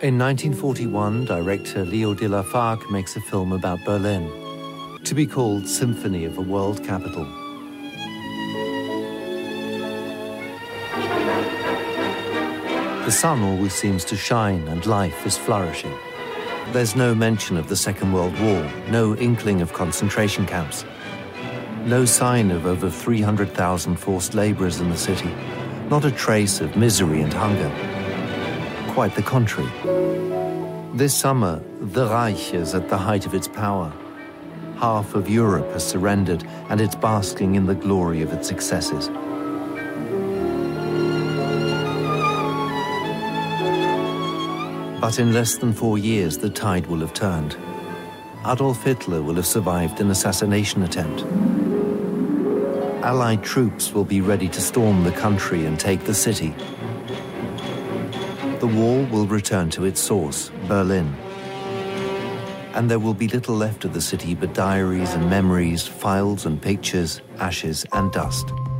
In 1941, director Leo de la Fargue makes a film about Berlin, to be called Symphony of a World Capital. The sun always seems to shine and life is flourishing. There's no mention of the Second World War, no inkling of concentration camps, no sign of over 300,000 forced laborers in the city, not a trace of misery and hunger. Quite the contrary. This summer, the Reich is at the height of its power. Half of Europe has surrendered, and it's basking in the glory of its successes. But in less than 4 years, the tide will have turned. Adolf Hitler will have survived an assassination attempt. Allied troops will be ready to storm the country and take the city. The war will return to its source, Berlin. And there will be little left of the city but diaries and memories, files and pictures, ashes and dust.